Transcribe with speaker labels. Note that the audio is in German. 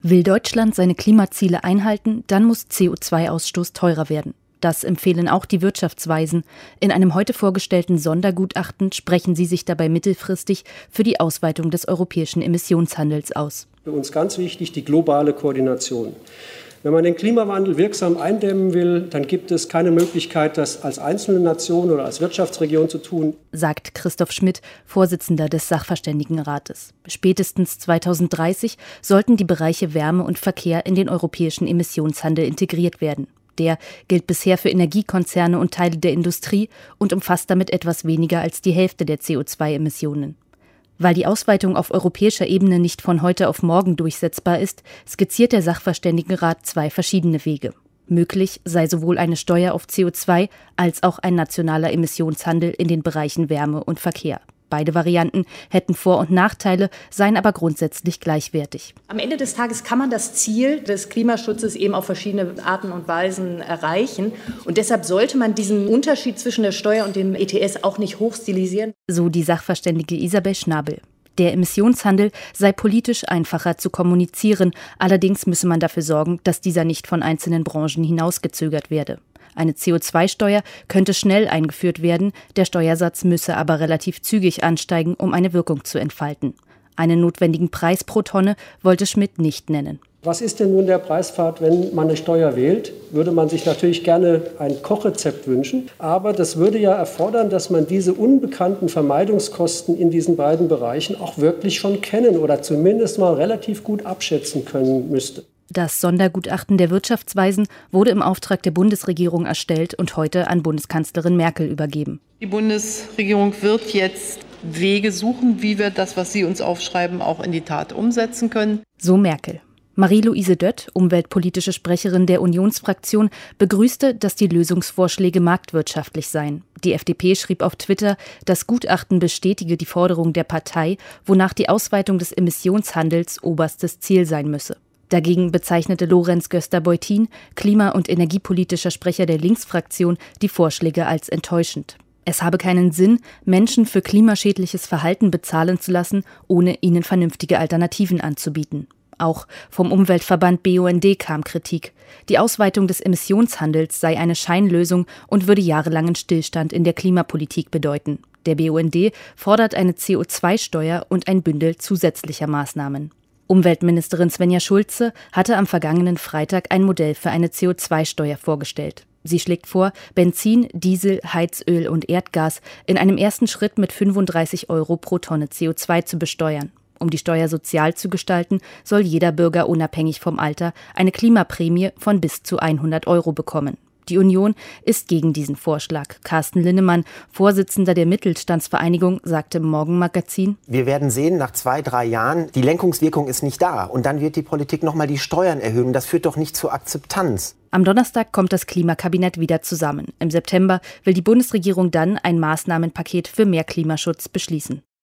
Speaker 1: Will Deutschland seine Klimaziele einhalten, dann muss CO2-Ausstoß teurer werden. Das empfehlen auch die Wirtschaftsweisen. In einem heute vorgestellten Sondergutachten sprechen sie sich dabei mittelfristig für die Ausweitung des europäischen Emissionshandels aus.
Speaker 2: Für uns ganz wichtig die globale Koordination. Wenn man den Klimawandel wirksam eindämmen will, dann gibt es keine Möglichkeit, das als einzelne Nation oder als Wirtschaftsregion zu tun,
Speaker 1: sagt Christoph Schmidt, Vorsitzender des Sachverständigenrates. Spätestens 2030 sollten die Bereiche Wärme und Verkehr in den europäischen Emissionshandel integriert werden. Der gilt bisher für Energiekonzerne und Teile der Industrie und umfasst damit etwas weniger als die Hälfte der CO2-Emissionen. Weil die Ausweitung auf europäischer Ebene nicht von heute auf morgen durchsetzbar ist, skizziert der Sachverständigenrat 2 verschiedene Wege. Möglich sei sowohl eine Steuer auf CO2 als auch ein nationaler Emissionshandel in den Bereichen Wärme und Verkehr. Beide Varianten hätten Vor- und Nachteile, seien aber grundsätzlich gleichwertig.
Speaker 3: Am Ende des Tages kann man das Ziel des Klimaschutzes eben auf verschiedene Arten und Weisen erreichen. Und deshalb sollte man diesen Unterschied zwischen der Steuer und dem ETS auch nicht hochstilisieren.
Speaker 1: So die Sachverständige Isabel Schnabel. Der Emissionshandel sei politisch einfacher zu kommunizieren. Allerdings müsse man dafür sorgen, dass dieser nicht von einzelnen Branchen hinausgezögert werde. Eine CO2-Steuer könnte schnell eingeführt werden, der Steuersatz müsse aber relativ zügig ansteigen, um eine Wirkung zu entfalten. Einen notwendigen Preis pro Tonne wollte Schmidt nicht nennen.
Speaker 2: Was ist denn nun der Preispfad, wenn man eine Steuer wählt? Würde man sich natürlich gerne ein Kochrezept wünschen, aber das würde ja erfordern, dass man diese unbekannten Vermeidungskosten in diesen beiden Bereichen auch wirklich schon kennen oder zumindest mal relativ gut abschätzen können müsste.
Speaker 1: Das Sondergutachten der Wirtschaftsweisen wurde im Auftrag der Bundesregierung erstellt und heute an Bundeskanzlerin Merkel übergeben.
Speaker 4: Die Bundesregierung wird jetzt Wege suchen, wie wir das, was Sie uns aufschreiben, auch in die Tat umsetzen können.
Speaker 1: So Merkel. Marie-Louise Dött, umweltpolitische Sprecherin der Unionsfraktion, begrüßte, dass die Lösungsvorschläge marktwirtschaftlich seien. Die FDP schrieb auf Twitter, das Gutachten bestätige die Forderung der Partei, wonach die Ausweitung des Emissionshandels oberstes Ziel sein müsse. Dagegen bezeichnete Lorenz Göster-Beutin, klima- und energiepolitischer Sprecher der Linksfraktion, die Vorschläge als enttäuschend. Es habe keinen Sinn, Menschen für klimaschädliches Verhalten bezahlen zu lassen, ohne ihnen vernünftige Alternativen anzubieten. Auch vom Umweltverband BUND kam Kritik. Die Ausweitung des Emissionshandels sei eine Scheinlösung und würde jahrelangen Stillstand in der Klimapolitik bedeuten. Der BUND fordert eine CO2-Steuer und ein Bündel zusätzlicher Maßnahmen. Umweltministerin Svenja Schulze hatte am vergangenen Freitag ein Modell für eine CO2-Steuer vorgestellt. Sie schlägt vor, Benzin, Diesel, Heizöl und Erdgas in einem ersten Schritt mit 35 € pro Tonne CO2 zu besteuern. Um die Steuer sozial zu gestalten, soll jeder Bürger unabhängig vom Alter eine Klimaprämie von bis zu 100 € bekommen. Die Union ist gegen diesen Vorschlag. Carsten Linnemann, Vorsitzender der Mittelstandsvereinigung, sagte im Morgenmagazin:
Speaker 5: Wir werden sehen, nach 2-3 Jahren, die Lenkungswirkung ist nicht da. Und dann wird die Politik nochmal die Steuern erhöhen. Das führt doch nicht zur Akzeptanz.
Speaker 1: Am Donnerstag kommt das Klimakabinett wieder zusammen. Im September will die Bundesregierung dann ein Maßnahmenpaket für mehr Klimaschutz beschließen.